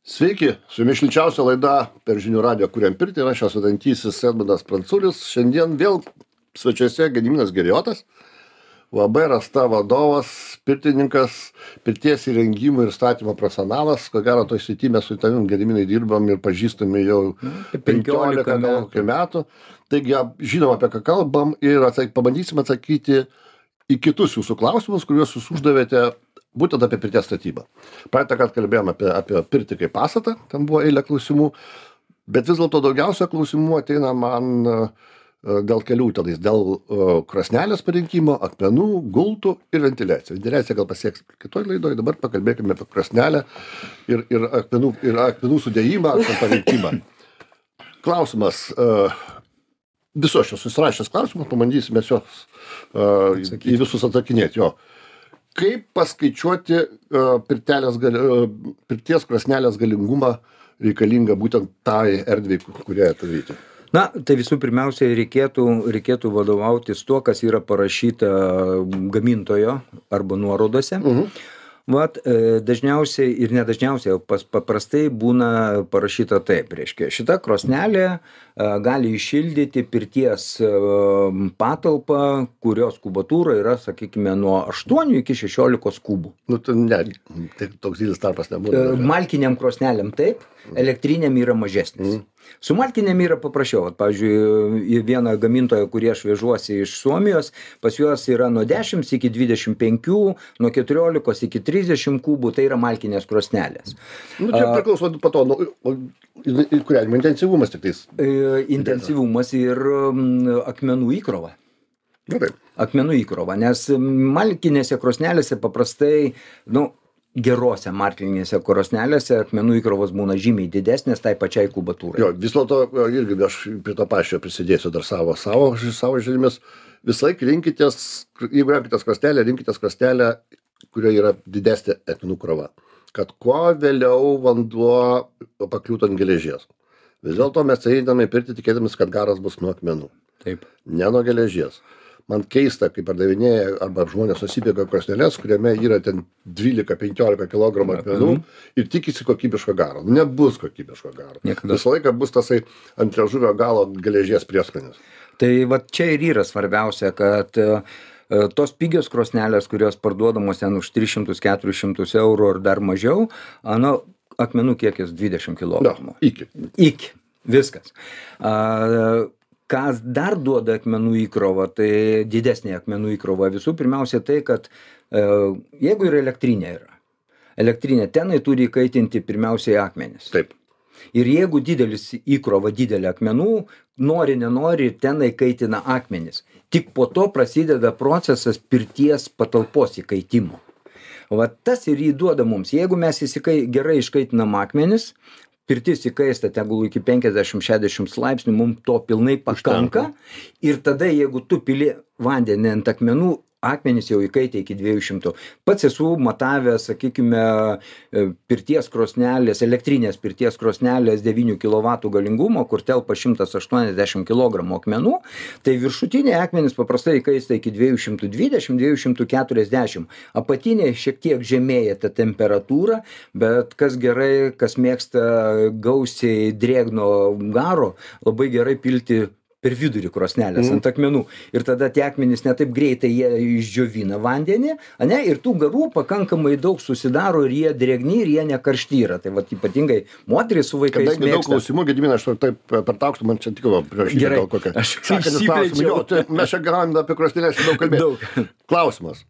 Sveiki, su jumis šilčiausia laida per žinių radiją Kuriam pirtį ir aš esu vedantysis Edmundas Pranculis. Šiandien vėl svečiuose Gediminas Girijotas, UAB Rasta vadovas, pirtininkas, pirties įrengimų ir statymo profesionalas. Ko gero, toj srity mes su tavim, Gediminai, dirbam ir pažįstami jau 15 metų. Taigi, žinom, apie ką kalbam ir pabandysim atsakyti į kitus jūsų klausimus, kuriuos jūs uždavėte būtent apie pirties statybą. Praeitą kartą kalbėjom apie pirtį kaip pastatą, ten buvo eilė klausimų, bet vis dėlto daugiausia klausimų ateina man dėl kelių tenais, dėl krosnelės parinkimo, akmenų, gultų ir ventiliacijos. Ventiliacija gal pasieks kitoj laidoj, dabar pakalbėkime apie krosnelę ir akmenų sudėjimą, parinkimą. Klausimas, visos šios susirašęs klausimus, pabandysime juos į visus atsakinėti. Jo. Kaip paskaičiuoti pirties krosnelės galingumą reikalingą būtent tai erdvei, kurioje turite? Na, tai visų pirmiausia, reikėtų vadovautis tuo, kas yra parašyta gamintojo arba nuorodose. Vat, dažniausiai ir nedažniausiai, paprastai būna parašyta taip, reiškia, šita krosnelė gali iššildyti pirties patalpą, kurios kubatūra yra, sakykime, nuo 8 iki 16 kubų. Nu, ne, tai toks didelis tarpas nebūna. Malkiniam krosnelėm taip, elektriniam yra mažesnis. Su malkinėm yra paprasčiau. Pavyzdžiui, vieną gamintoją, kurį aš vežuosi iš Suomijos, pas juos yra nuo 10 iki 25, nuo 14 iki 30 kubų, tai yra malkinės krosnelės. Nu, čia priklauso po to, kuriam intensyvumas tik tais. Intensyvumas ir akmenų įkrova. Gerai. Akmenų įkrova, nes malkinėse krosnelėse paprastai, gerose markelinėse krosnelėse akmenų įkrovos būna žymiai didesnės tai pačiai kubatūrai. Jo, vis dėlto irgi aš prie to pačio prisidėsiu dar savo žinimis. Visą laiką rinkitės, jeigu renkitės krosnelę, rinkitės krosnelę, kurioje yra didesnė akmenų krova. Kad kuo vėliau vanduo pakliūtų ant geležies. Vis dėlto mes einame pirtį tikėdamis, kad garas bus nuo akmenų. Taip. Ne nuo geležies. Man keista, kai pardavinėja arba žmonės nusipirka krosneles, kuriame yra ten 12-15 kg akmenų ir tikisi kokybiško garo. Nebus kokybiško garo. Niekada. Visą laiką bus tasai ant liežuvio galo geležies prieskonis. Tai va čia ir yra svarbiausia, kad tos pigios krosnelės, kurios parduodamos ten už 300-400 eurų ar dar mažiau, akmenų kiekis 20 kg. Iki. Viskas. Kas dar duoda akmenų įkrovą, tai didesnė akmenų įkrova. Visų pirmiausia tai, kad jeigu ir elektrinė tenai turi įkaitinti pirmiausiai akmenis. Taip. Ir jeigu didelis įkrova, didelė akmenų, nenori, tenai kaitina akmenis. Tik po to prasideda procesas pirties patalpos įkaitimo. Va tas ir įduoda mums. Jeigu mes gerai iškaitinam akmenis, pirtis įkaista tegul iki 50-60 laipsnių, mums to pilnai pakanka. Ir tada, jeigu tu pili vandenį ant akmenų, akmenys jau įkaitė iki 200. Pats esu matavęs, sakykime, pirties krosnelės, elektrinės pirties krosnelės 9 kW galingumo, kur telpa 180 kg akmenų, tai viršutiniai akmenys paprastai įkaista iki 220-240. Apatinė šiek tiek žemėja ta temperatūra, bet kas gerai, kas mėgsta gausiai drėgno garo, labai gerai pilti per vidurį krosnelės ant akmenų. Ir tada tie akmenys ne taip greitai jie išdžiovina vandenį, ir tų garų pakankamai daug susidaro ir jie drėgni ir jie nekaršti yra. Tai vat ypatingai moterys su vaikais mėgsta. Kadangi daug klausimų, Gediminas, aš taip pertrauksiu, man čia tik prirašyti gal kokią. Mes čia galim apie krosnelės daug kalbėti. Klausimas.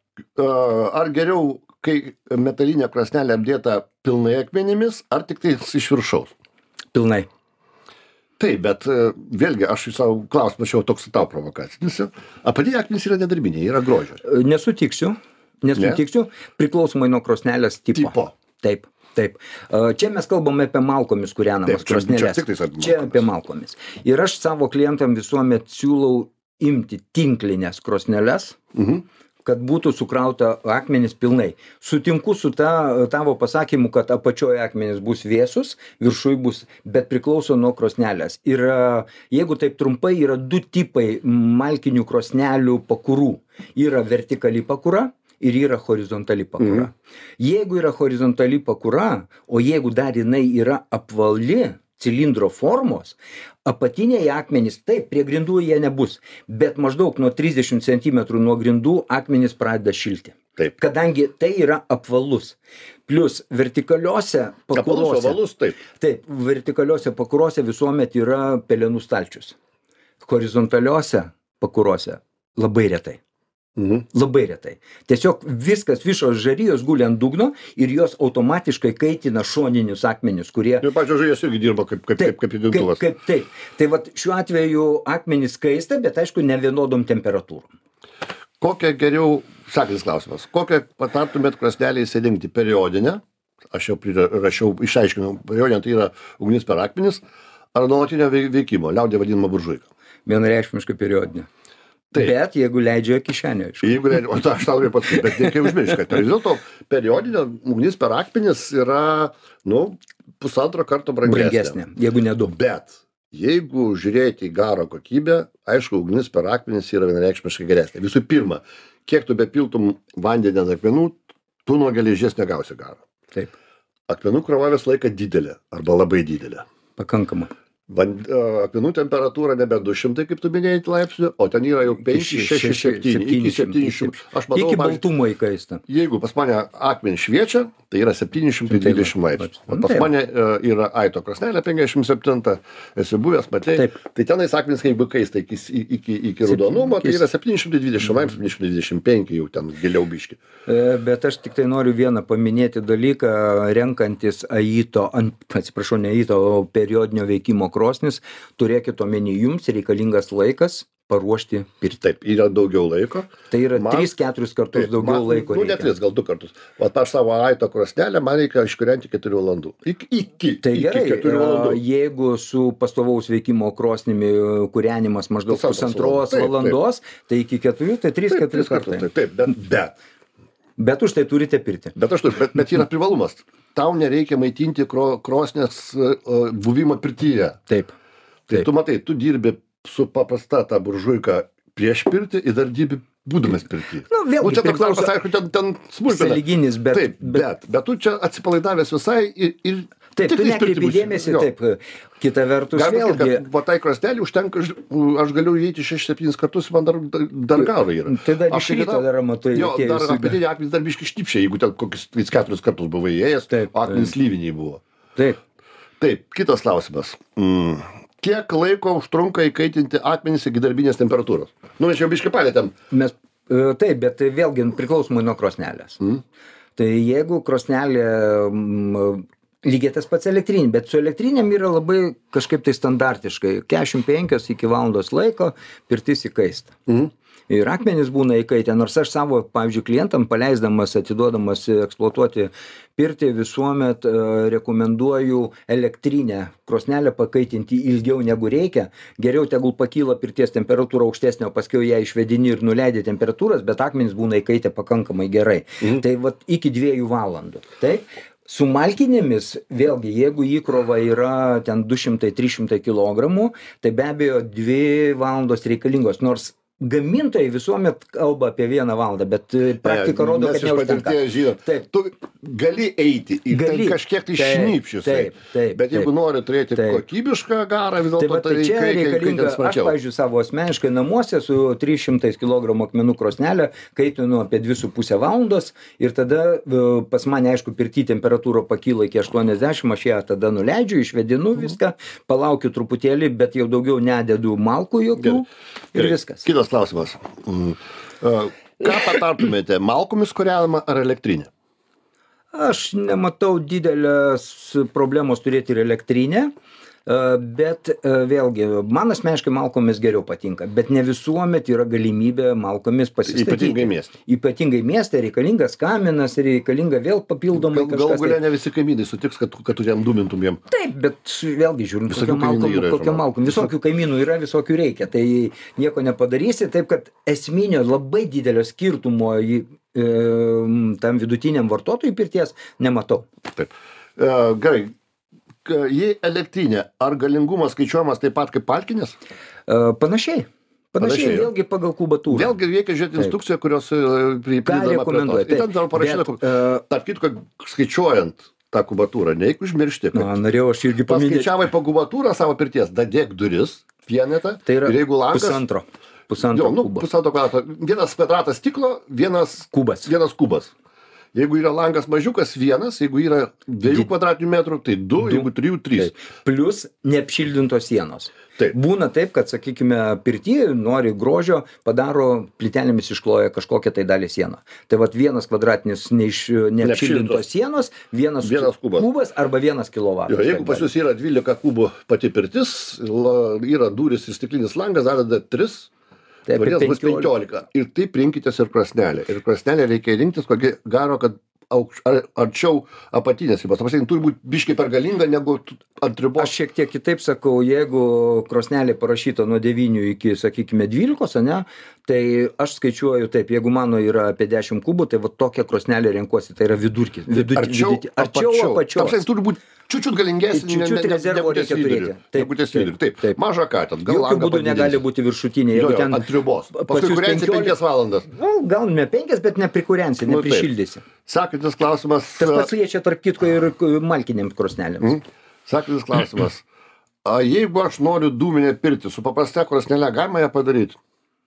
Ar geriau, kai metalinė krosnelė apdėta pilnai akmenimis, ar tik tai iš viršaus? Pilnai. Taip, bet vėlgi aš į savo klausimą šiau toks tau provokacinis. Apatiniai akmenys yra nedarbiniai, yra grožio. Nesutiksiu, priklausomai nuo krosnelės tipo. Taip. Čia mes kalbame apie malkomis kūrenamas krosneles. Čia apie malkomis. Ir aš savo klientam visuomet siūlau imti tinklinės krosneles, kad būtų sukrauta akmenys pilnai. Sutinku su tavo pasakymu, kad apačioje akmenys bus vėsus, viršui bus, bet priklauso nuo krosnelės. Ir jeigu taip trumpai, yra du tipai malkinių krosnelių pakurų. Yra vertikali pakura ir yra horizontali pakura. Jeigu yra horizontali pakura, o jeigu dar jinai yra apvali, cilindro formos, apatiniai akmenys, taip, prie grindų jie nebus, bet maždaug nuo 30 cm nuo grindų akmenys pradeda šilti. Taip. Kadangi tai yra apvalus. Plius vertikaliuose pakurose. Apvalus, taip. Taip, vertikaliuose pakurose visuomet yra pelenų stalčius. Horizontaliuose pakurose labai retai. Labai retai. Tiesiog viskas, visos žarijos guli ant dugno ir jos automatiškai kaitina šoninius akmenius, kurie... Ir pačios žarijos irgi dirba kaip didintuvas. Taip. Tai vat šiuo atveju akmenys kaista, bet aišku ne vienodom temperatūrom. Kokią geriau, sakantis klausimas, kokią patartumėt krosnelę įsirinkti periodinę, aš jau rašiau, išaiškinau, periodinė tai yra ugnis per akmenis, ar nuolatinio veikimo, liaudė vadinama buržuika? Vienareikšmiškai periodinė. Taip. Bet jeigu leidžia kišenė, aišku. Jeigu leidžia, o aš tau ir pats, bet reikia užmiršti, kad vis dėlto periodinė ugnis per akmenis yra, pusantro karto brangesnė. Jeigu ne du. Bet jeigu žiūrėti į garo kokybę, aišku, ugnis per akmenis yra vienareikšmiškai geresnė. Visų pirma, kiek tu bepiltum vandenį ant akmenų, tu nuo geležies negausi garo. Taip. Akmenų krova visą laiką didelė arba labai didelė. Pakankama. Akmenų temperatūra nebe 200, kaip tu minėjai, laipsnių, o ten yra jau 5, 6, 7, iki 700. Aš manau, iki baltumo įkaista. Jeigu pas mane akmenį šviečia, tai yra 720 laipsnių. Pas mane yra Aito krosnelė 57, esi buvęs, matei. Tai tenais akmenys, jeigu kaista iki rudonumo, tai yra 720 laipsnių, 725 jau ten giliau biški. Bet aš tik tai noriu vieną paminėti dalyką, renkantis Aito, atsiprašau, ne Aito, o periodinio veikimo krosnis, turėkit omeny, jums reikalingas laikas paruošti pirtį. Taip, yra daugiau laiko. Tai yra 3-4 kartus daugiau laiko reikia. Ne 3, gal 2 kartus. O aš savo Aito krosnelę, man reikia iškūrenti 4 valandų. Tai gerai, 4 valandų. Jeigu su pastovaus veikimo krosnimi kūrenimas maždaug pusantros valandos, tai iki 4, tai 3-4 kartus. Taip, bet už tai turite pirtį. Bet yra privalumas. Tau nereikia maitinti krosnės buvimo pirtyje. Taip. Tai tu matai, tu dirbi su paprasta ta buržuika prieš pirtį ir dar dirbi būdamas pirty. Vėlgi, čia toks darbas, aišku, ten smulkmena. Sąlyginis, bet... Bet tu čia atsipalaidavęs visai ir... Taip, tu nekreipi dėmesį, taip. Kita vertus, vėlgi... Va tai krosnelį užtenka, aš galiu įeiti 6-7 kartus, man dar garo yra. Tai dar iš ryto dar matai. Jo, dar apatiniai akmenys dar biški štipšia, jeigu ten kokius 4 kartus buvai įėjęs, akmenys lyviniai buvo. Taip. Taip, kitas klausimas. Kiek laiko užtrunka įkaitinti akmenys iki darbinės temperatūros? Mes jau biški palėtėm. Taip, bet vėlgi priklausomai nuo krosnelės. Tai jeigu krosnelė lygiai tas pats elektrinė, bet su elektrinėm yra labai kažkaip tai standartiškai. 45 iki valandos laiko pirtis įkaista. Ir akmenys būna įkaitę, nors aš savo, pavyzdžiui, klientam paleisdamas, atiduodamas eksploatuoti pirtį, visuomet rekomenduoju elektrinę krosnelę pakaitinti ilgiau negu reikia. Geriau tegul pakyla pirties temperatūra aukštesnė, o paskiau ją išvedini ir nuleidi temperatūras, bet akmenys būna įkaitę pakankamai gerai. Tai vat iki 2 valandų. Taip? Su malkinėmis, vėlgi, jeigu įkrova yra ten 200-300 kg, tai be abejo 2 valandos reikalingos, nors gamintojai visuomet kalba apie 1 valandą, bet praktika rodo, kad neužtenka. Taip. Tu gali eiti ir kažkiek tai šnypščius. Bet jeigu nori turėti kokybišką garą, vis dėlto tai čia reikalinga, aš, pavyzdžiui, savo asmeniškai namuose su 300 kg akmenų krosnelė kaitinu apie 2,5 valandos ir tada pas mane, aišku, pirty temperatūra pakyla iki 80, aš ją tada nuleidžiu, išvedinu viską, palaukiu truputėlį, bet jau daugiau nededu malkų jokių ir viskas. Kitas klausimas. Ką patartumėte, malkomis kūrenama ar elektrinė? Aš nematau didelės problemos turėti ir elektrinę, bet vėlgi, man asmeniškai malkomis geriau patinka, bet ne visuomet yra galimybė malkomis pasistatyti. Ypatingai mieste reikalingas kaminas, reikalinga vėl papildomai kažkas. Gal galia ne visi kaimynai sutiks, kad tu jam dumintum jiem. Taip, bet vėlgi žiūrint, kokiam malkom. Visokių kaimynų yra, visokių reikia, tai nieko nepadarysi, taip kad esminio labai didelio skirtumo tam vidutiniam vartotojui pirties nematau. Taip. Gerai. Jei elektrinė, ar galingumas skaičiuojamas taip pat kaip palkinės? Panašiai. Panašiai vėlgi pagal kubatūrą. Vėlgi reikia žiūrėti instrukciją, kurios pridedama prie tos. Ir ten dar parašyta, tarp kitko, skaičiuojant tą kubatūrą, neik užmiršti, kad norėjau aš irgi paminėti. Paskaičiavai po kubatūrą savo pirties, dadėk duris, vienetą, tai yra ir jeigu langas... Pusantro kubo. Pusantro kvadrato. Vienas kvadratas stiklo, vienas kubas. Jeigu yra langas mažiukas, vienas, jeigu yra 2 kvadratinių metrų, tai 2, jeigu 3, 3. Plius neapšildintos sienos. Taip. Būna taip, kad, sakykime, pirty nori grožio, padaro plytelėmis iškloja kažkokią tai dalį sieną. Tai vat 1 kvadratinis neapšildintos sienos, vienas kubas arba 1 kilovatas. Jeigu pas jūs yra 12 kubų pati pirtis, yra duris ir stiklinis langas, zadeda 3, vadės bus 15. Ir taip rinkitės ir krosnelę. Ir krosnelę reikia rinktis, ko gero, kad arčiau apatinės ribos. Apasiai, turi būti biškai per galinga, negu ant ribos. Aš šiek tiek kitaip sakau, jeigu krosnelė parašyta nuo 9 iki, sakykime, 12, ne, tai aš skaičiuoju taip, jeigu mano yra apie 10 kubų, tai va tokią krosnelę renkuosi, tai yra vidurkis. Arčiau apačios. Apasiai, turi būti čiut Čiut galingesnė, rezervo reikia turėti. Taip. Mažą ką, ten gal jokių būdų negali būti viršutinė. Jeigu ten ant ribos. Paskui kūrensi 5 valandas. Gal ne 5, bet neprikūrensi, neprišildysi. Sakantis klausimas. Tas pats liečia tarp kitko ir malkinėms krosnelėms. Sakantis klausimas. Jeigu aš noriu dūminę pirtį, su paprasta krosnele galima ją padaryti?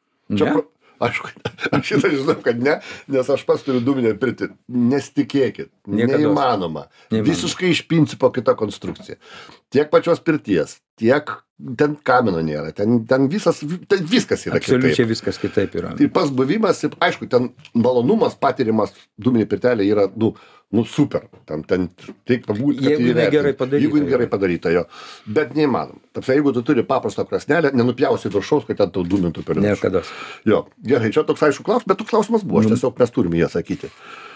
Ne? Aš šitą žinau, kad ne, nes aš pats turiu dūminę pirtį. Nestikėkit. Neįmanoma. Visiškai iš principo kita konstrukcija. Tiek pačios pirties, tiek ten kamino nėra. Ten viskas yra kitaip. Absoliučiai viskas kitaip yra. Tai pas buvimas, aišku, ten malonumas patirimas dūminė pirtelė yra, super. Ten taip pabūti, kad jeigu gerai padaryta, jo. Bet neįmanoma. Taip, jeigu tu turi paprastą krosnelę, nenupjausi viršaus, kad ten tau dūmintų per viršų. Niekada. Jo, gerai, čia toks aišku klausimas, bet toks klausimas buvo, tiesiog mes turime jį atsakyti.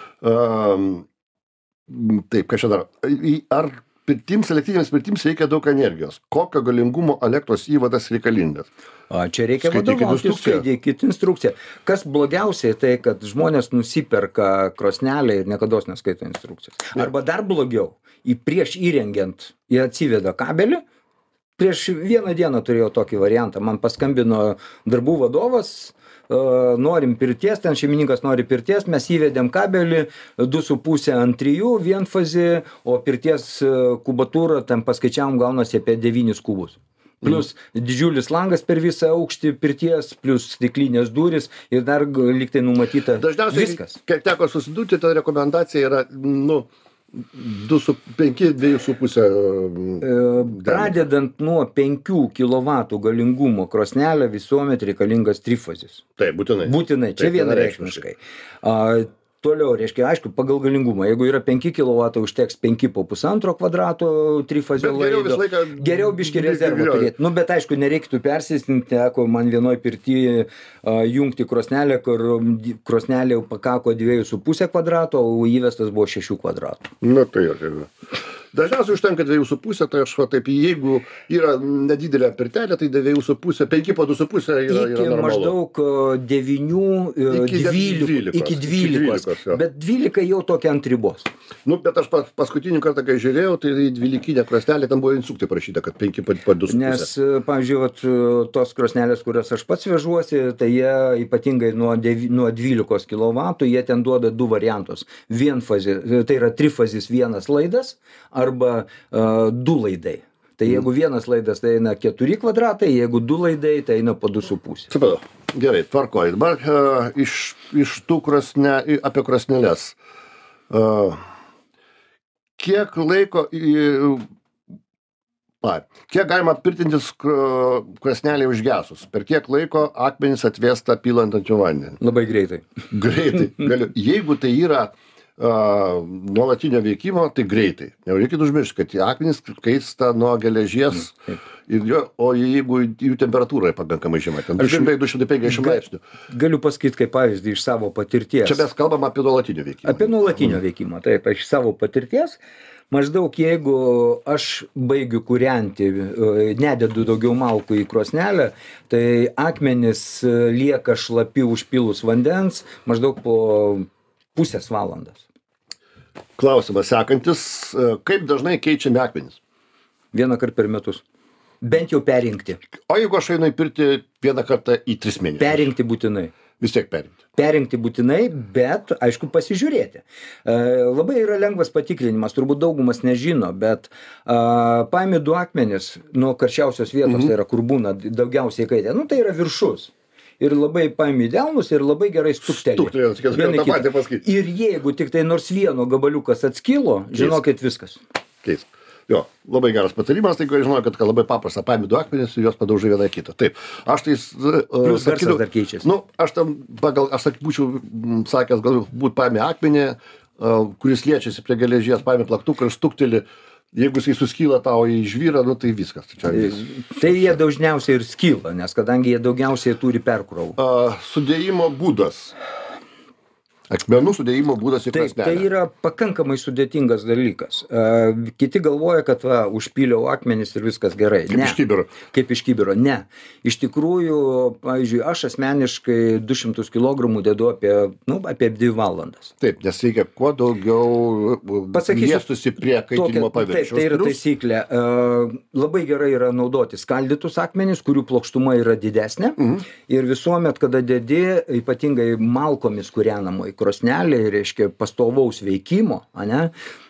Taip, ką čia dar? Ar elektrinėms pirtims reikia daug energijos? Kokio galingumo elektros įvadas reikalingas? Čia reikia vadovautis, skaitykit instrukciją. Kas blogiausiai tai, kad žmonės nusiperka krosnelę ir niekados neskaito instrukcijos. Arba dar blogiau, prieš įrengiant jie atsiveda kabelį. Prieš 1 dieną turėjau tokį variantą. Man paskambino darbų vadovas, norim pirties, ten šeimininkas nori pirties, mes įvedėm kabelį 2,5 ant 3 vienfazį, o pirties kubatūrą ten paskaičiavom gaunasi apie 9 kubus. Plius didžiulis langas per visą aukštį pirties, plius stiklinės durys ir dar lygtai numatyta viskas. Dažniausiai, kiek teko susidurti, ta rekomendacija yra, 2,5. Pradedant nuo 5 kW galingumo krosnelė visuomet reikalingas trifazis. Taip, būtinai. Būtinai, čia vienareikšmiškai. Toliau, reiškia, aišku, pagal galingumą. Jeigu yra 5 kW, užteks 5 po 1,5 kvadrato trifazio laido. Geriau biškį rezervą turėti. Bet aišku, nereiktų persistinti, teko man vienoj pirty jungti krosnelę, kur krosnelė jau pakako 2,5 kvadrato, o įvestas buvo 6 kvadratų. Tai jau. Dažniausiai užtenka 2,5, tai aš taip, jeigu yra nedidelė pirtelė, tai 2,5, 5 po 2,5 yra normalu. Maždaug 9, 12, iki 12, bet 12 jau tokia ant ribos. Bet aš paskutinį kartą, kai žiūrėjau, tai 12 krosnelė, tam buvo instrukcija parašyta, kad 5 po 2,5. Nes, pavyzdžiui, tos krosnelės, kurias aš pats vežuosi, tai jie ypatingai nuo 12 kW, jie ten duoda 2 variantus. Vienfazis, tai yra trifazis vienas laidas, arba 2 laidai. Tai jeigu vienas laidas, tai eina 4 kvadratai, jeigu 2 laidai, tai eina po 2,5. Supratau. Gerai, tvarkoj. Dabar iš tų apie krosneles. Kiek laiko, kiek galima pirtintis krosnelį užgesus? Per kiek laiko akmenys atvėsta pilant ant jų vandenį? Labai greitai. Greitai. Jeigu tai yra nuolatinio veikimo, tai greitai. Nereikėtų užmiršti, kad akmenys kaista nuo geležies, o jeigu jų temperatūra pakankamai žema, ten 200-250 laipsnių. Galiu pasakyti kaip pavyzdį iš savo patirties. Čia mes kalbam apie nuolatinio veikimą. Apie nuolatinio veikimą, taip, iš savo patirties. Maždaug jeigu aš baigiu kūrenti, nededu daugiau malkų į krosnelę, tai akmenys lieka šlapi užpilus vandens maždaug po pusės valandos. Klausimas sekantis, kaip dažnai keičiami akmenys? 1 kartą per metus. Bent jau perrinkti. O jeigu aš einu į pirtį vieną kartą į 3 mėnesius? Perrinkti būtinai. Vis tiek perrinkti. Perrinkti būtinai, bet, aišku, pasižiūrėti. Labai yra lengvas patikrinimas, turbūt daugumas nežino, bet paimi 2 akmenis nuo karščiausios vietos, tai yra, kur būna daugiausiai kaitė. Nu, tai yra viršus. Ir labai paimi delnus ir labai gerai stukteli. Ir jeigu tik tai nors vieno gabaliukas atskilo, žinokit viskas. Keist. Jo, labai geras patarimas, tai žinau, kad labai paprasta, paimi 2 akmenis ir juos padaužai vieną kitą. Taip, aš tai Plius garsas dar keičiasi. Nu, aš tam, aš būčiau sakęs, galbūt paimi akmenį, kuris liečiasi prie geležies, paimi plaktuką ir stukteli. Jeigu jisai suskyla tau į žvyrą, nu tai viskas. Tai jie dažniausiai ir skyla, nes kadangi jie daugiausiai turi perkrovų. Sudėjimo būdas. Akmenų sudėjimo būdas į krosnelę. Tai yra pakankamai sudėtingas dalykas. Kiti galvoja, kad užpyliau akmenis ir viskas gerai. Kaip iš kibiro. Kaip iš kibiro. Ne. Iš tikrųjų, pavyzdžiui, aš asmeniškai 200 kg dedu apie 2 valandas. Taip, nes reikia kuo daugiau liestusi prie kaitinimo paviršiaus. Taip, tai yra taisyklė. Labai gerai yra naudoti skaldytus akmenis, kurių plokštuma yra didesnė. Ir visuomet, kada dedi, ypatingai malkomis kūrenamoj krosnelė, reiškia pastovaus veikimo, ane,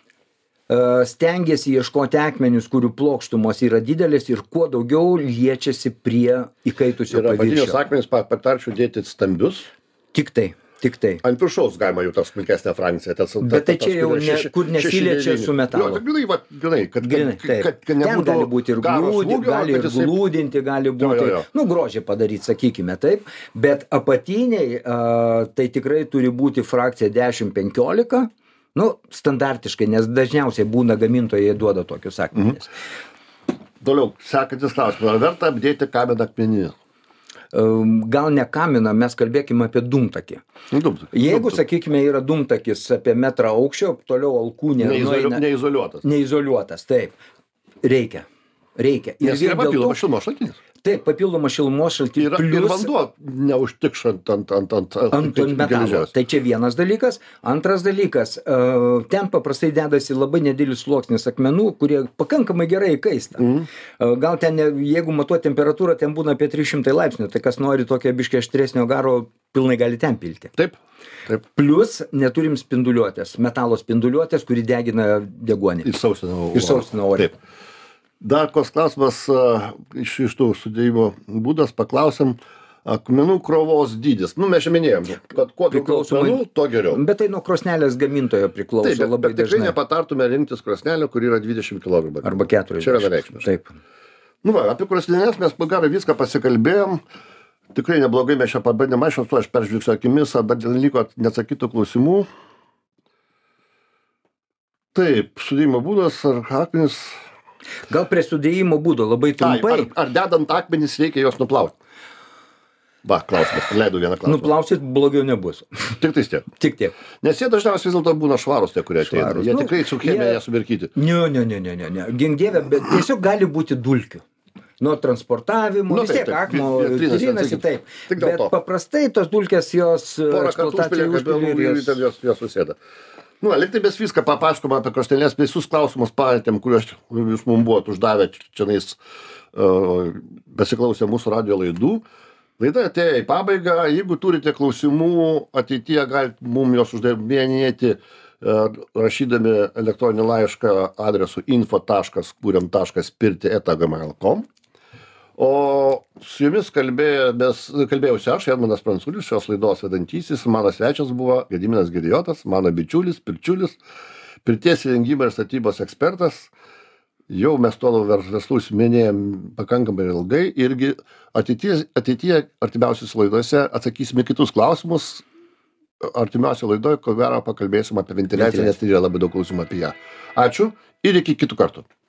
stengiasi ieškoti akmenius, kurių plokštumos yra didelės ir kuo daugiau liečiasi prie įkaitusio paviršiaus. Ir apatinius akmenis patarčiau dėti stambius. Tik tai. Ant viršaus galima jau tą smulkesnę frakciją. Bet tai čia jau kur nesiliečia su metalu. Grinai, kad nebūtų... Ten gali būti ir gali ir glūdinti, gali būti, grožį padaryti, sakykime taip, bet apatiniai tai tikrai turi būti frakcija 10-15, standartiškai, nes dažniausiai būna gamintojai duoda tokius akmenis. Toliau, sekantis klausimas, ar verta apdėti kaminą akmenį? Gal ne kaminą, mes kalbėkime apie dūmtakį. Jeigu, sakykime, yra dūmtakis apie metrą aukščio, toliau alkūnė neizoliuotas. Neizoliuotas, taip. Reikia. Nes yra papildomas šilumos šaltinis. Taip, papildomas šilumos šaltinis. Ir vanduo neužtikšant ant metalo. Tai čia vienas dalykas. Antras dalykas, ten paprastai dedasi labai nedidelis sluoksnis akmenų, kurie pakankamai gerai įkaista. Gal ten, jeigu matuoti temperatūrą, ten būna apie 300 laipsnių, tai kas nori tokio biškį aštresnio garo, pilnai gali ten pilti. Taip. Plius neturim spinduliuotės, metalo spinduliuotės, kuri degina deguonį. Ir sausina orę. Taip. Dar koks klausimas iš tų sudėjimo būdas, paklausim, akmenų krovos dydis. Mes čia minėjom, kad kuo daugiau akmenų, to geriau. Bet tai nuo krosnelės gamintojo priklauso labai dažnai. Bet tikrai nepatartume rinktis krosnelę, kur yra 20 kg. Arba 40. Čia yra vienareikšmiškai. Taip. Apie krosnelės mes gerai viską pasikalbėjom. Tikrai neblogai mes čia pabandėm, aš peržvilgsiu akimis, ar dar liko neatsakytų klausimų. Taip, sudėjimo būdas ar akmenis... Gal prie sudėjimo būdo labai trumpai. Ar dedant akmenis reikia juos nuplauti? Klausimas, praleidau vieną klausimą. Nuplausit, blogiau nebus. Tik tiek. Tik tiek. Nes jie dažniausiai vis dėlto būna švarūs tie, kurie ateina. Jie tikrai su chemija nesumirkyti. Ne. Gink dieve, bet tiesiog gali būti dulkių. Nuo transportavimo, vis tiek akmo trinasi taip. Bet paprastai tos dulkės jos eksploatacijai užpilį ir jos susėda. Liktai mes viską papasakome apie krosneles, visus klausimus palėtėm, kuriuos jūs mums buvot uždavę čianais besiklausę mūsų radijo laidų. Laida atėjo į pabaigą. Jeigu turite klausimų ateityje, galite mums juos uždavinėti rašydami elektroninį laišką adresu info.kuriam.pirti@gmail.com. O su jumis kalbėjausi aš, Edmundas Pranculis, šios laidos vedantysis. Mano svečias buvo Gediminas Girijotas, mano bičiulis, pirčiulis, pirties įrengimo ir statybos ekspertas. Jau mes tuo verslus minėjom pakankamai ilgai. Irgi ateityje artimiausios laidose atsakysime kitus klausimus. Artimiausia laidoje, ko gero, pakalbėsim apie ventiliaciją, nes tai yra labai daug klausimų apie ją. Ačiū ir iki kitų kartų.